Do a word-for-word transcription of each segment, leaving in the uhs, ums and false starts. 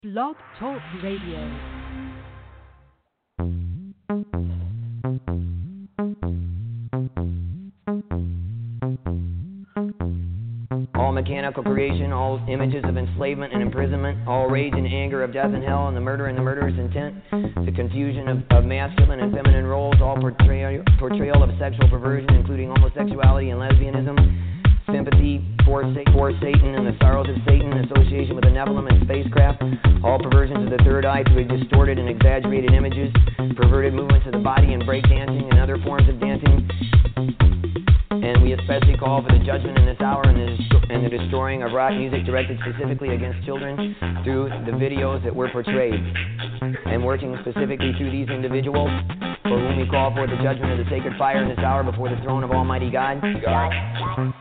Blog Talk Radio. All mechanical creation, all images of enslavement and imprisonment, all rage and anger of death and hell, and the murder and the murderer's intent, the confusion of, of masculine and feminine roles, all portrayal, portrayal of sexual perversion, including homosexuality and lesbianism, sympathy for, for Satan and the sorrows of Satan, association with the Nephilim and spacecraft, all perversions of the third eye through distorted and exaggerated images, perverted movements of the body and breakdancing and other forms of dancing. And we especially call for the judgment in this hour and the, and the destroying of rock music directed specifically against children through the videos that were portrayed. And working specifically through these individuals, for whom we call for the judgment of the sacred fire in this hour before the throne of Almighty God. God.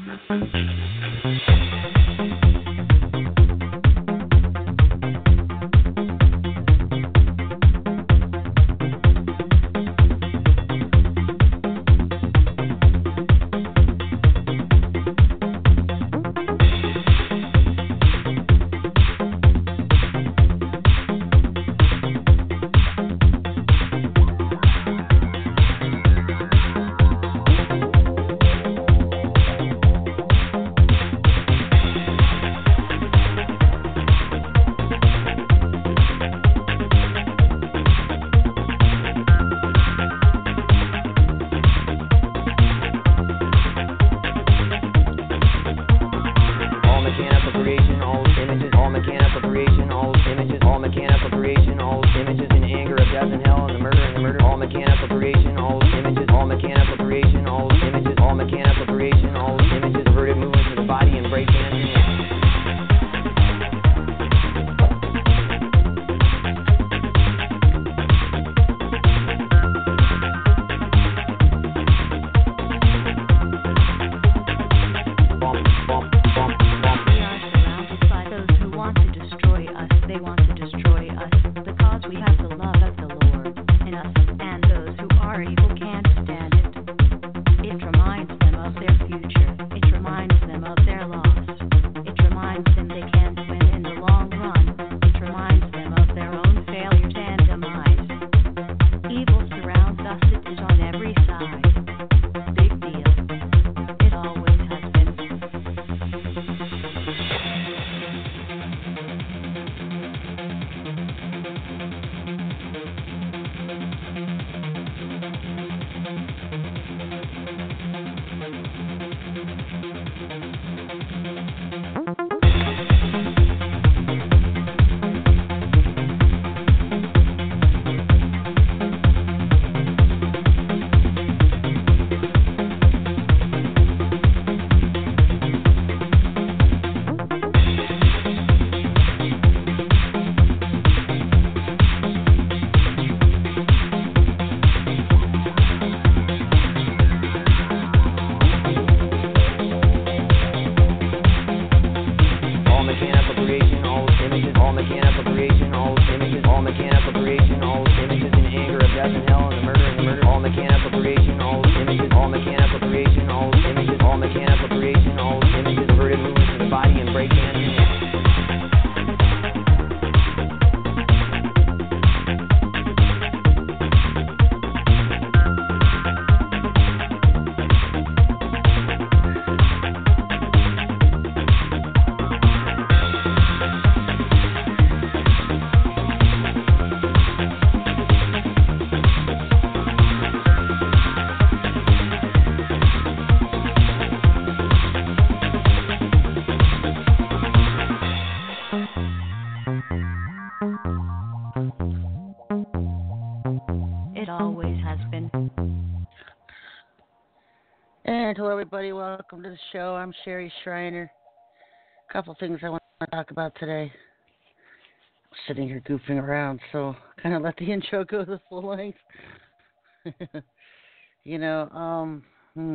Hello, everybody. Welcome to the show. I'm Sherry Shriner. A couple things I want to talk about today. I'm sitting here goofing around, so kind of let the intro go the full length. you know, um, hmm.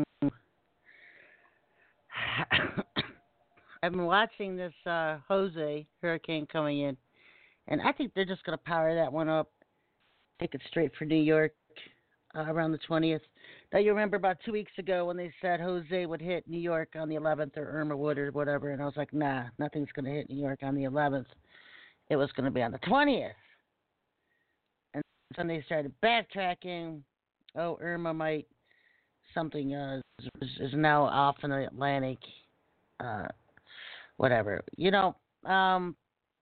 I've been watching this uh, Jose hurricane coming in, and I think they're just going to power that one up, take it straight for New York uh, around the twentieth. Now, you remember about two weeks ago when they said Jose would hit New York on the eleventh or Irma would or whatever, and I was like, nah, nothing's going to hit New York on the eleventh. it was going to be on the twentieth. And then they started backtracking. Oh, Irma might, something uh, is, is now off in the Atlantic. Uh, whatever. You know, um,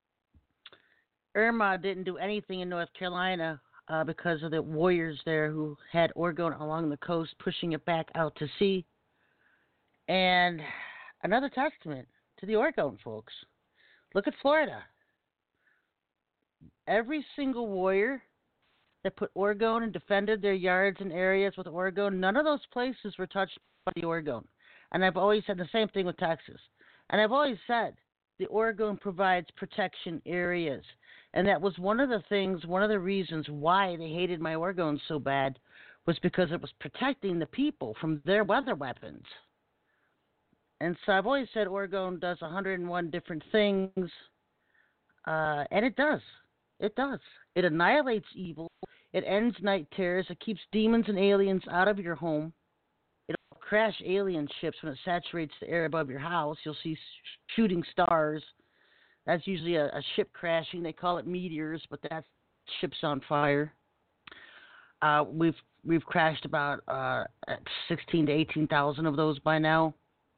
Irma didn't do anything in North Carolina uh, because of the warriors there who had orgone along the coast, pushing it back out to sea. And another testament to the orgone, folks. Look at Florida. Every single warrior that put orgone and defended their yards and areas with orgone, none of those places were touched by the orgone. And I've always said the same thing with Texas. And I've always said the orgone provides protection areas. And that was one of the things, one of the reasons why they hated my orgone so bad was because it was protecting the people from their weather weapons. And so I've always said orgone does one hundred one different things, uh, and it does. It does. It annihilates evil. It ends night terrors. It keeps demons and aliens out of your home. It'll crash alien ships when it saturates the air above your house. You'll see shooting stars. That's usually a, a ship crashing. They call it meteors, but that ship's on fire. Uh, we've we've crashed about uh, sixteen to eighteen thousand of those by now.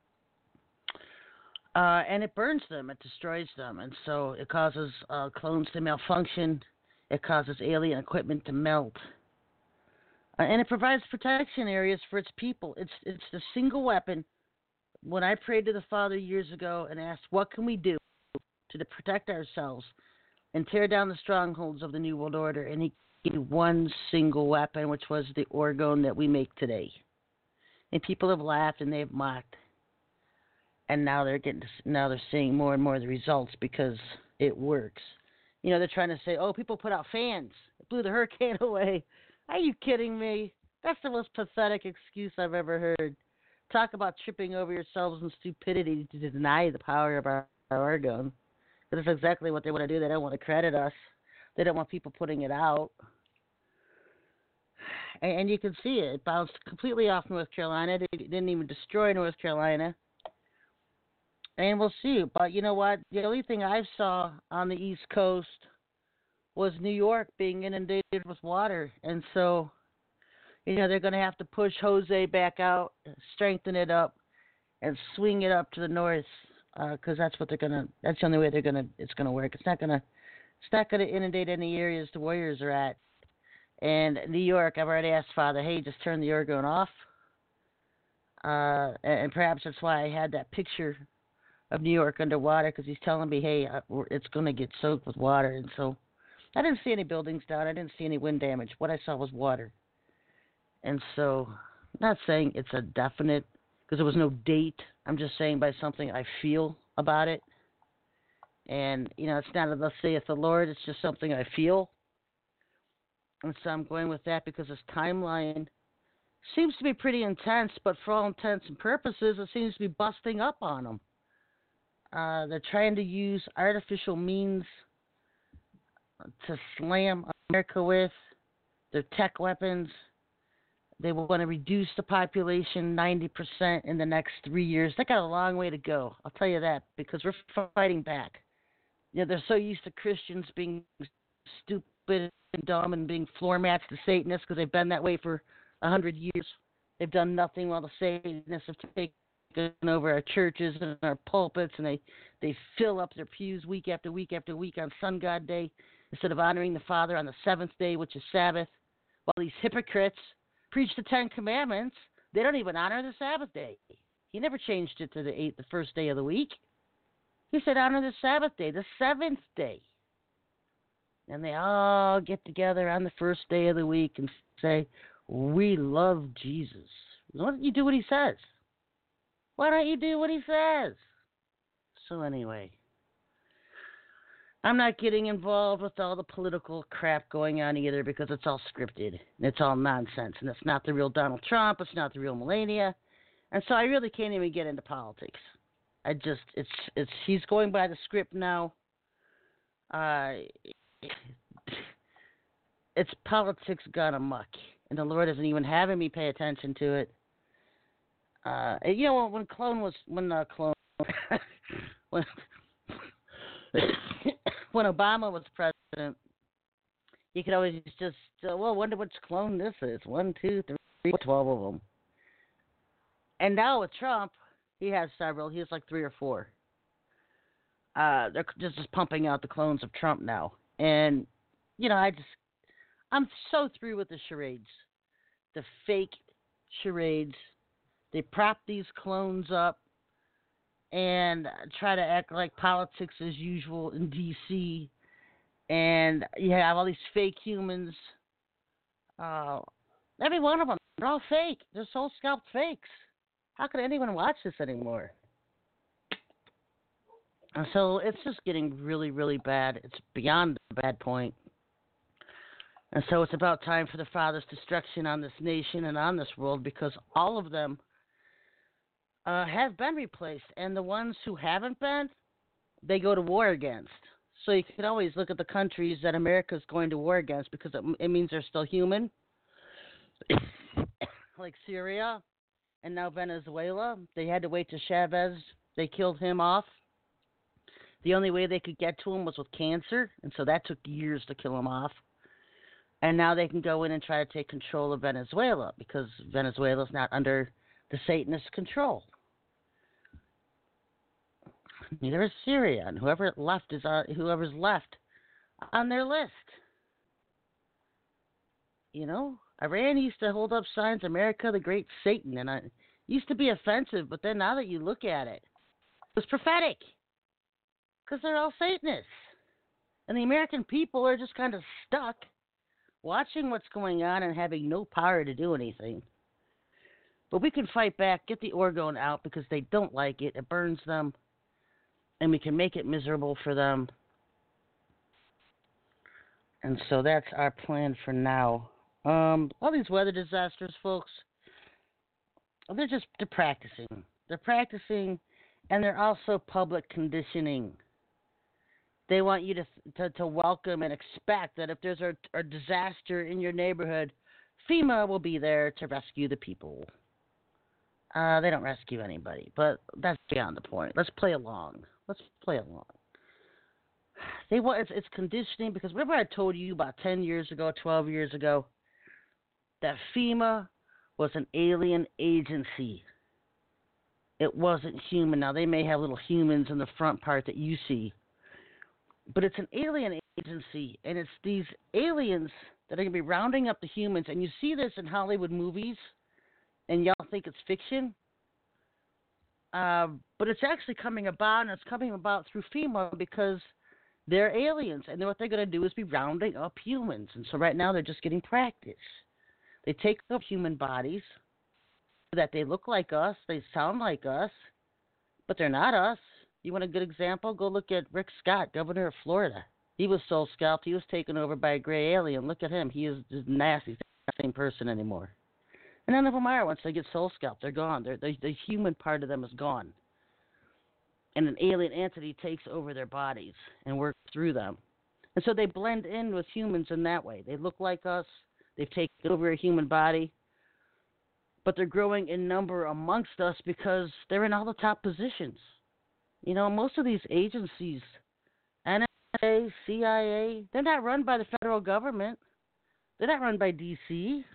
Uh, and it burns them, it destroys them, and so it causes uh, clones to malfunction, it causes alien equipment to melt, uh, and it provides protection areas for its people. It's it's the single weapon. When I prayed to the Father years ago and asked, what can we do to protect ourselves and tear down the strongholds of the New World Order, and he gave me one single weapon, which was the orgone that we make today. And people have laughed and they've mocked. And now they're getting, to, now they're seeing more and more of the results because it works. You know, they're trying to say, oh, people put out fans. It blew the hurricane away. Are you kidding me? That's the most pathetic excuse I've ever heard. Talk about tripping over yourselves and stupidity to deny the power of our, our orgone. Because that's exactly what they want to do. They don't want to credit us. They don't want people putting it out. And, and you can see it. It bounced completely off North Carolina. It didn't even destroy North Carolina. And we'll see. But you know what? The only thing I saw on the East Coast was New York being inundated with water. And so, you know, they're going to have to push Jose back out, strengthen it up, and swing it up to the north. Because uh, that's what they're gonna. That's the only way they're gonna. It's gonna work. It's not gonna. It's not gonna inundate any areas the Warriors are at. And New York, I've already asked Father, hey, just turn the orgone off. Uh, and, and perhaps that's why I had that picture of New York underwater, because he's telling me, hey, it's gonna get soaked with water. And so, I didn't see any buildings down. I didn't see any wind damage. What I saw was water. And so, I'm not saying it's a definite, because there was no date. I'm just saying by something I feel about it. And, you know, it's not a thus saith the Lord. It's just something I feel. And so I'm going with that because this timeline seems to be pretty intense, but for all intents and purposes, it seems to be busting up on them. Uh, they're trying to use artificial means to slam America with their tech weapons. They want to reduce the population ninety percent in the next three years. They got a long way to go. I'll tell you that, because we're fighting back. You know, they're so used to Christians being stupid and dumb and being floor mats to Satanists because they've been that way for a hundred years. They've done nothing while the Satanists have taken over our churches and our pulpits, and they, they fill up their pews week after week after week on Sun God Day instead of honoring the Father on the seventh day, which is Sabbath. While these hypocrites preach the Ten Commandments, they don't even honor the Sabbath day. He never changed it to the eighth, the first day of the week. He said honor the Sabbath day, the seventh day. And they all get together on the first day of the week and say, we love Jesus. Why don't you do what he says? Why don't you do what he says? So anyway, I'm not getting involved with all the political crap going on either, because it's all scripted. And it's all nonsense. And it's not the real Donald Trump. It's not the real Melania. And so I really can't even get into politics. I just, it's, it's, he's going by the script now. Uh, it's politics gone amok. And the Lord isn't even having me pay attention to it. Uh, you know, when Clone was, when uh, Clone, when, when Obama was president, you could always just, uh, well, wonder which clone this is. One, two, three, twelve of them. And now with Trump, he has several. He has like three or four. Uh, they're just, just pumping out the clones of Trump now. And, you know, I just, I'm so through with the charades. The fake charades. They prop these clones up and try to act like politics as usual in D C And you have all these fake humans. Uh, every one of them, they're all fake. They're soul scalped fakes. How could anyone watch this anymore? And so it's just getting really, really bad. It's beyond the bad point. And so it's about time for the Father's destruction on this nation and on this world, because all of them uh, have been replaced. And the ones who haven't been, they go to war against. So you can always look at the countries that America's going to war against, because it, it means they're still human. Like Syria and now Venezuela. They had to wait till Chavez. They killed him off. The only way they could get to him was with cancer, and so that took years to kill him off. And now they can go in and try to take control of Venezuela, because Venezuela's not under the Satanist control. Neither is Syria, and whoever left is uh, whoever's left on their list. You know, Iran used to hold up signs, "America, the Great Satan," and it used to be offensive. But then now that you look at it, it was prophetic, because they're all Satanists, and the American people are just kind of stuck watching what's going on and having no power to do anything. But we can fight back, get the orgone out, because they don't like it. It burns them. And we can make it miserable for them. And so that's our plan for now. Um, all these weather disasters, folks, they're just they're practicing. They're practicing, and they're also public conditioning. They want you to to, to welcome and expect that if there's a, a disaster in your neighborhood, FEMA will be there to rescue the people. Uh, they don't rescue anybody, but that's beyond the point. Let's play along. Let's play along. They want it's, it's conditioning, because remember I told you about ten years ago, twelve years ago, that FEMA was an alien agency. It wasn't human. Now they may have little humans in the front part that you see, but it's an alien agency, and it's these aliens that are going to be rounding up the humans. And you see this in Hollywood movies, and y'all think it's fiction. Uh, but it's actually coming about, and it's coming about through FEMA, because they're aliens, and what they're going to do is be rounding up humans. And so right now they're just getting practice. They take up human bodies so that they look like us, they sound like us, but they're not us. You want a good example? Go look at Rick Scott, governor of Florida. He was soul scalped. He was taken over by a gray alien. Look at him. He is just nasty. He's not the same person anymore. And none of them are. Once they get soul scalped, they're gone. They're, they, the human part of them is gone. And an alien entity takes over their bodies and works through them. And so they blend in with humans in that way. They look like us. They've taken over a human body. But they're growing in number amongst us because they're in all the top positions. You know, most of these agencies, N S A, C I A, they're not run by the federal government. They're not run by D C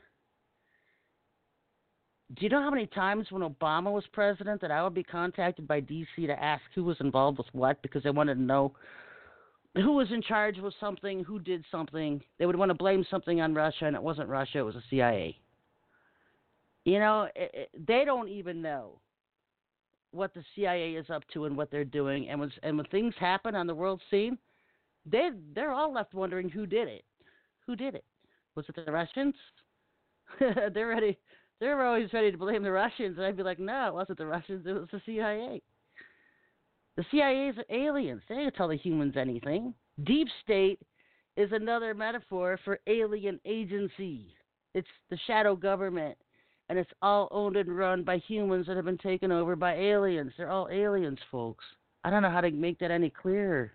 Do you know how many times when Obama was president that I would be contacted by D C to ask who was involved with what, because they wanted to know who was in charge of something, who did something. They would want to blame something on Russia, and it wasn't Russia, it was the C I A. You know, it, it, they don't even know what the C I A is up to and what they're doing. And when, and when things happen on the world scene, they, they're all left wondering who did it. Who did it? Was it the Russians? They're ready. They're always ready to blame the Russians, and I'd be like, no, it wasn't the Russians, it was the C I A. The C I A is aliens. They don't tell the humans anything. Deep state is another metaphor for alien agency. It's the shadow government, and it's all owned and run by humans that have been taken over by aliens. They're all aliens, folks. I don't know how to make that any clearer.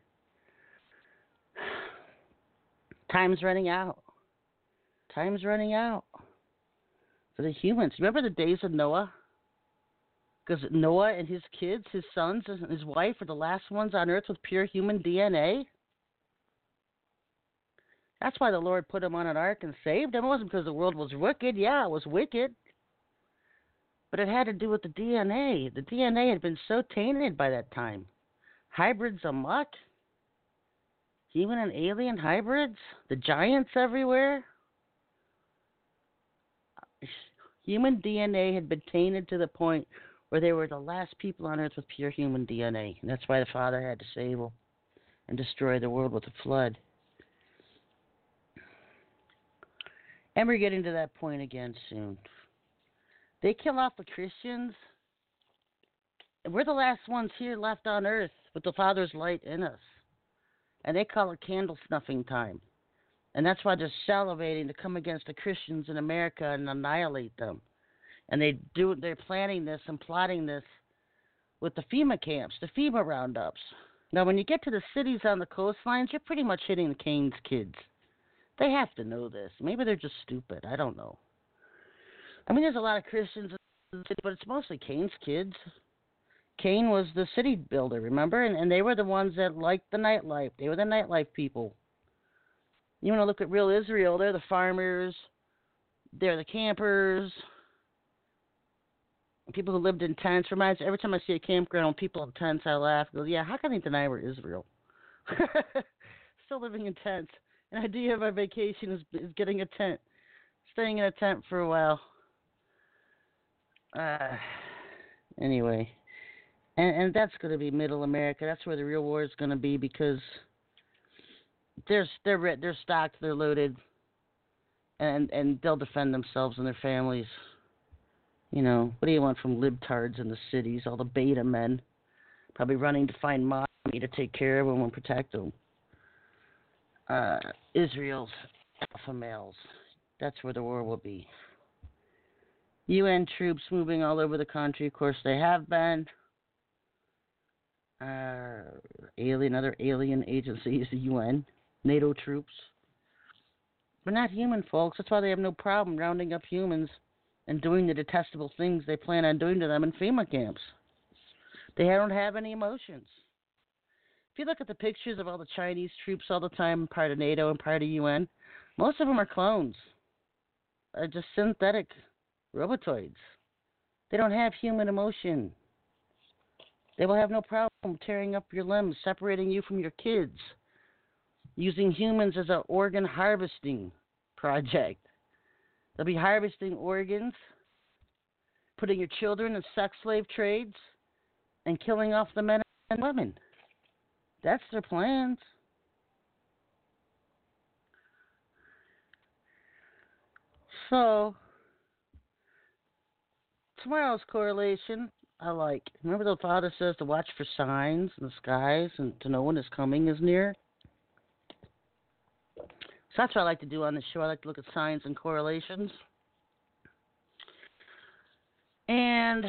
Time's running out. Time's running out. For the humans. Remember the days of Noah? Because Noah and his kids, his sons, and his wife are the last ones on Earth with pure human D N A. That's why the Lord put them on an ark and saved them. It wasn't because the world was wicked. Yeah, it was wicked. But it had to do with the D N A. The D N A had been so tainted by that time. Hybrids amok. Human and alien hybrids. The giants everywhere. Human D N A had been tainted to the point where they were the last people on earth with pure human D N A. And that's why the Father had to save them and destroy the world with a flood. And we're getting to that point again soon. They kill off the Christians. We're the last ones here left on earth with the Father's light in us. And they call it candle snuffing time. And that's why they're salivating to come against the Christians in America and annihilate them. And they do they're planning this and plotting this with the FEMA camps, the FEMA roundups. Now when you get to the cities on the coastlines, you're pretty much hitting the Cain's kids. They have to know this. Maybe they're just stupid. I don't know. I mean, there's a lot of Christians in the city, but it's mostly Cain's kids. Cain was the city builder, remember? And, and they were the ones that liked the nightlife. They were the nightlife people. You want to look at real Israel, they're the farmers. They're the campers. People who lived in tents. Reminds every time I see a campground with people in tents, I laugh. I go, yeah, how can they deny we're Israel? Still living in tents. An idea of our vacation is, is getting a tent, staying in a tent for a while. Uh, anyway, and and that's going to be Middle America. That's where the real war is going to be because they're they're they're stocked, they're loaded, and and they'll defend themselves and their families. You know, what do you want from libtards in the cities? All the beta men, probably running to find mommy to take care of them and protect them. Uh, Israel's alpha males. That's where the war will be. U N troops moving all over the country. Of course, they have been. Uh, alien, other alien agencies, the U N, NATO troops. But not human, folks. That's why they have no problem rounding up humans and doing the detestable things they plan on doing to them in FEMA camps. They don't have any emotions. If you look at the pictures of all the Chinese troops all the time, part of NATO and part of U N, most of them are clones. They're just synthetic robotoids. They don't have human emotion. They will have no problem tearing up your limbs, separating you from your kids, using humans as an organ harvesting project. They'll be harvesting organs, putting your children in sex slave trades, and killing off the men and women. That's their plans. So, tomorrow's correlation, I like. Remember the Father says to watch for signs in the skies and to know when His coming is near? So that's what I like to do on the show. I like to look at signs and correlations. And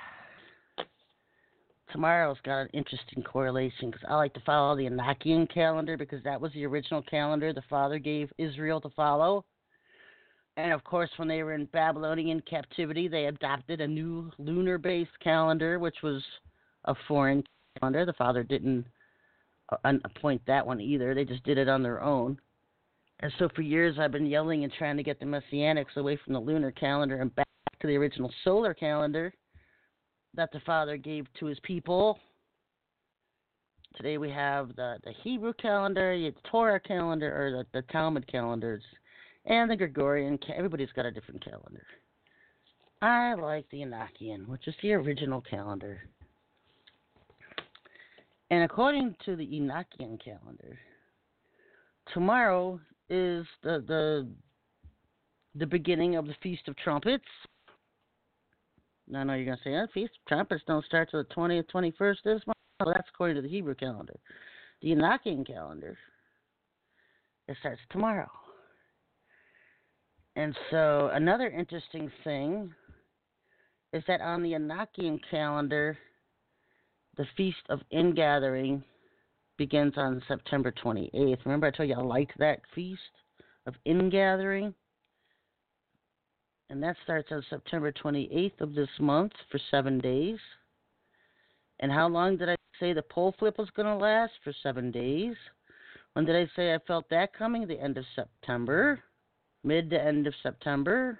tomorrow's got an interesting correlation because I like to follow the Enochian calendar because that was the original calendar the Father gave Israel to follow. And, of course, when they were in Babylonian captivity, they adopted a new lunar-based calendar, which was a foreign calendar. The Father didn't appoint that one either. They just did it on their own. And so for years I've been yelling and trying to get the Messianics away from the lunar calendar and back to the original solar calendar that the Father gave to His people. Today we have the, the Hebrew calendar, the Torah calendar, or the, the Talmud calendars, and the Gregorian. Everybody's got a different calendar. I like the Enochian, which is the original calendar. And according to the Enochian calendar, tomorrow is the the the beginning of the Feast of Trumpets. Now, I know you're going to say, oh, Feast of Trumpets don't start till the twentieth, twenty-first this month. Well, that's according to the Hebrew calendar. The Enochian calendar, it starts tomorrow. And so another interesting thing is that on the Enochian calendar, the Feast of Ingathering begins on September twenty-eighth. Remember I told you I liked that Feast of Ingathering? And that starts on September twenty-eighth of this month for seven days. And how long did I say the pole flip was going to last? For seven days. When did I say I felt that coming? The end of September, mid to end of September.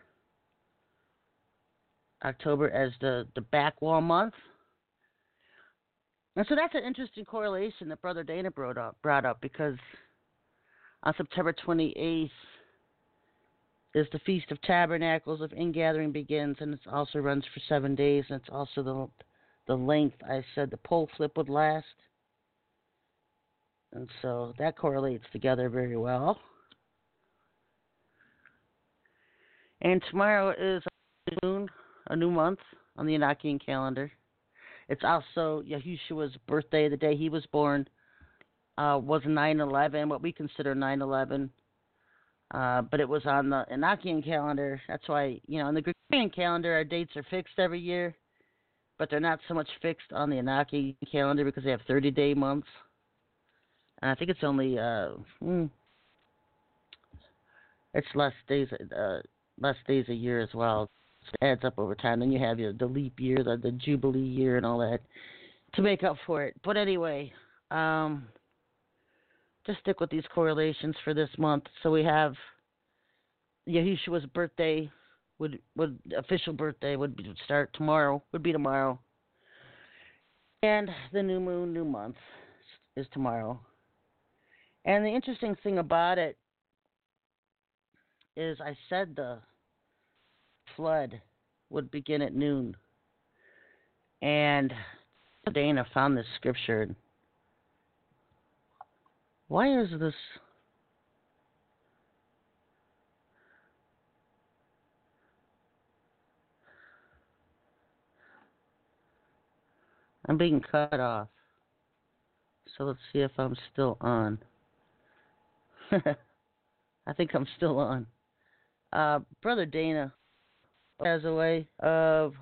October as the, the back wall month. And so that's an interesting correlation that Brother Dana brought up, brought up because on September twenty-eighth is the Feast of Tabernacles of Ingathering begins, and it also runs for seven days, and it's also the the length I said the pole flip would last. And so that correlates together very well. And tomorrow is a moon, a new month on the Enochian calendar. It's also Yahushua's birthday, the day he was born, uh, was nine eleven, what we consider nine eleven. Uh, but it was on the Enochian calendar. That's why, you know, on the Gregorian calendar, our dates are fixed every year, but they're not so much fixed on the Enochian calendar because they have thirty-day months. And I think it's only, uh, hmm, it's less days, uh, less days a year as well. It adds up over time. Then you have your, the leap year, the, the Jubilee year, and all that to make up for it. But anyway, um, just stick with these correlations for this month. So we have Yahushua's birthday, would would official birthday would, be, would start tomorrow, would be tomorrow. And the new moon, new month is tomorrow. And the interesting thing about it is I said the flood would begin at noon. And Dana found this scripture. Why is this? I'm being cut off. So let's see if I'm still on. I think I'm still on. Uh, Brother Dana has a way of.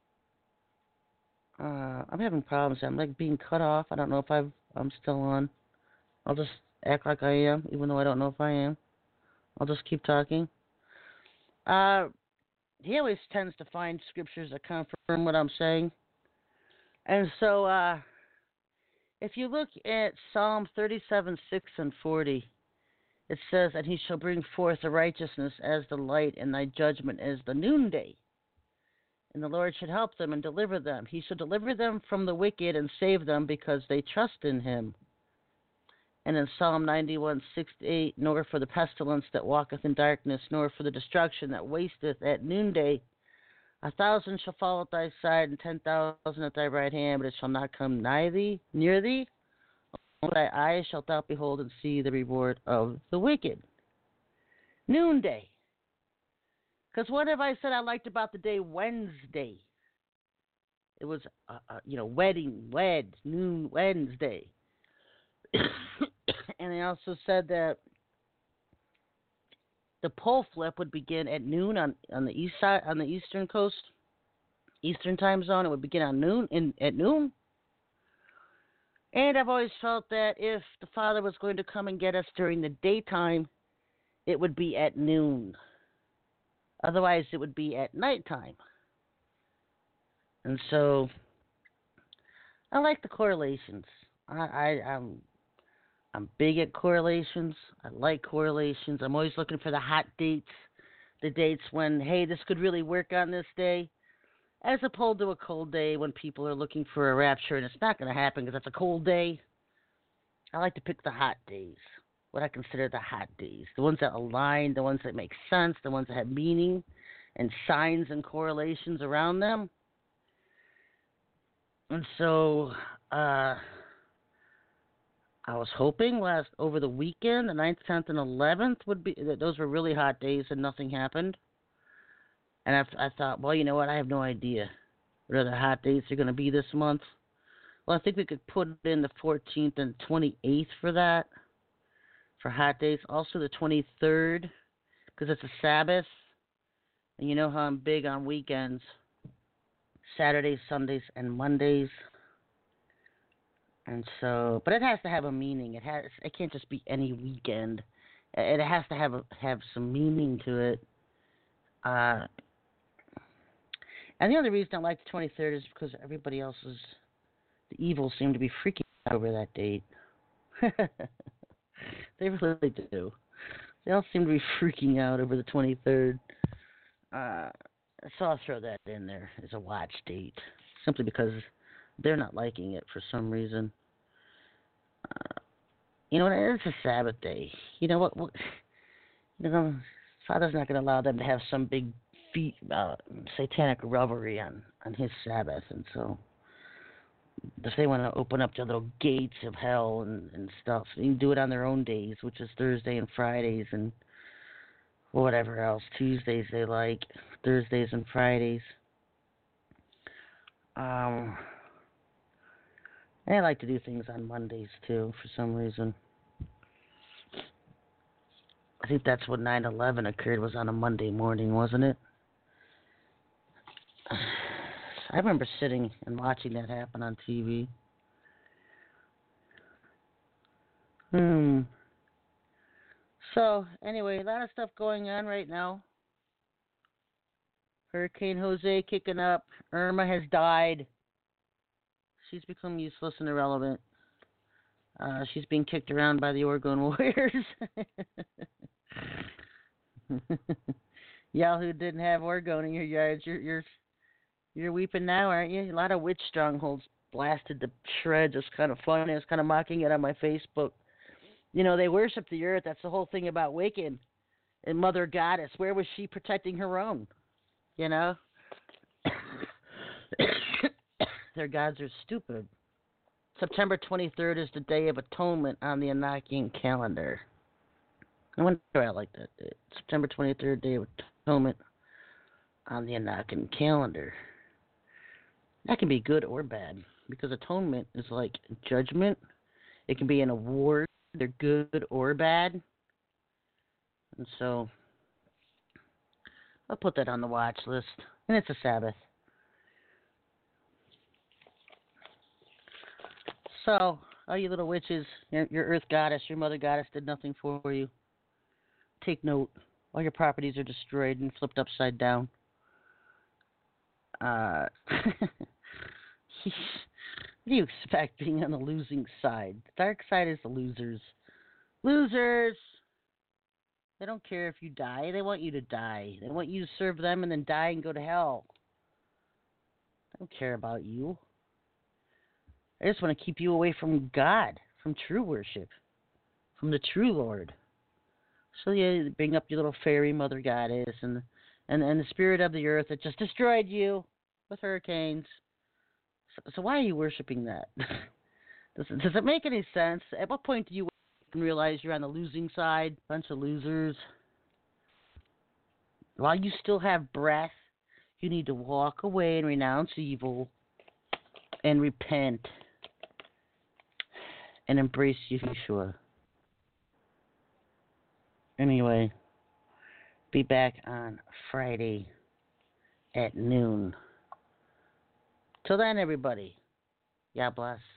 Uh, I'm having problems. I'm like being cut off. I don't know if I've, I'm still on. I'll just act like I am, even though I don't know if I am. I'll just keep talking. Uh, he always tends to find scriptures that confirm what I'm saying. And so, uh, if you look at Psalm thirty-seven, six and forty, it says, "And he shall bring forth the righteousness as the light, and thy judgment as the noonday. And the Lord should help them and deliver them. He shall deliver them from the wicked and save them because they trust in him." And in Psalm ninety-one, six to eight, "Nor for the pestilence that walketh in darkness, nor for the destruction that wasteth at noonday. A thousand shall fall at thy side, and ten thousand at thy right hand, but it shall not come nigh thee, near thee. With thy eyes shalt thou behold and see the reward of the wicked." Noonday. Because what have I said I liked about the day Wednesday? It was, uh, uh, you know, wedding, wed, noon Wednesday. And I also said that the pole flip would begin at noon on, on the east side, on the eastern coast, eastern time zone. It would begin on noon in at noon. And I've always felt that if the Father was going to come and get us during the daytime, it would be at noon. Otherwise, it would be at nighttime. And so, I like the correlations. I, I, I'm, I'm big at correlations. I like correlations. I'm always looking for the hot dates, the dates when, hey, this could really work on this day, as opposed to a cold day when people are looking for a rapture and it's not going to happen because it's a cold day. I like to pick the hot days, what I consider the hot days, the ones that align, the ones that make sense, the ones that have meaning and signs and correlations around them. And so, uh, I was hoping last over the weekend, the ninth, tenth, and eleventh would be that those were really hot days and nothing happened. And I, I thought, well, you know what? I have no idea what other hot days are going to be this month. Well, I think we could put in the fourteenth and twenty-eighth for that, for hot days. Also the twenty-third, because it's a Sabbath. And you know how I'm big on weekends. Saturdays, Sundays, and Mondays. And so, but it has to have a meaning. It has. It can't just be any weekend. It has to have a, have some meaning to it. Uh, and the other reason I like the twenty-third is because everybody else is, the evil seem to be freaking out over that date. They really do. They all seem to be freaking out over the twenty-third. Uh, so I'll throw that in there as a watch date, simply because they're not liking it for some reason. Uh, you know, it's a Sabbath day. You know what? what you know, Father's not going to allow them to have some big feet, uh, satanic revelry on, on his Sabbath, and so if they want to open up the little gates of hell and, and stuff, they can do it on their own days, which is Thursday and Fridays and whatever else. Tuesdays they like, Thursdays and Fridays. Um, I like to do things on Mondays too, for some reason. I think that's when nine eleven occurred, was on a Monday morning, wasn't it? I remember sitting and watching that happen on T V. Hmm. So, anyway, a lot of stuff going on right now. Hurricane Jose kicking up. Irma has died. She's become useless and irrelevant. Uh, she's being kicked around by the Oregon Warriors. Y'all who didn't have Oregon in your yards, you're you're you're weeping now, aren't you? A lot of witch strongholds blasted to shreds. It's kind of funny. I was kind of mocking it on my Facebook. You know, they worship the earth. That's the whole thing about Wiccan and Mother Goddess. Where was she protecting her own? You know? Their gods are stupid. September twenty-third is the Day of Atonement on the Enochian calendar. I wonder if I like that date. September twenty-third, Day of Atonement on the Enochian calendar. That can be good or bad, because atonement is like judgment. It can be an award. They're good or bad. And so I'll put that on the watch list. And it's a Sabbath. So, all you little witches, your, your earth goddess, your mother goddess did nothing for you. Take note. All your properties are destroyed and flipped upside down. Uh, what do you expect being on the losing side? The dark side is the losers. Losers! They don't care if you die. They want you to die. They want you to serve them and then die and go to hell. They don't care about you. I just want to keep you away from God, from true worship, from the true Lord. So you bring up your little fairy mother goddess and and and the spirit of the earth that just destroyed you with hurricanes. So, so why are you worshiping that? does, it, does it make any sense? At what point do you realize you're on the losing side? Bunch of losers. While you still have breath, you need to walk away and renounce evil and repent and embrace Yeshua. Anyway, be back on Friday at noon. Till then, everybody, God bless.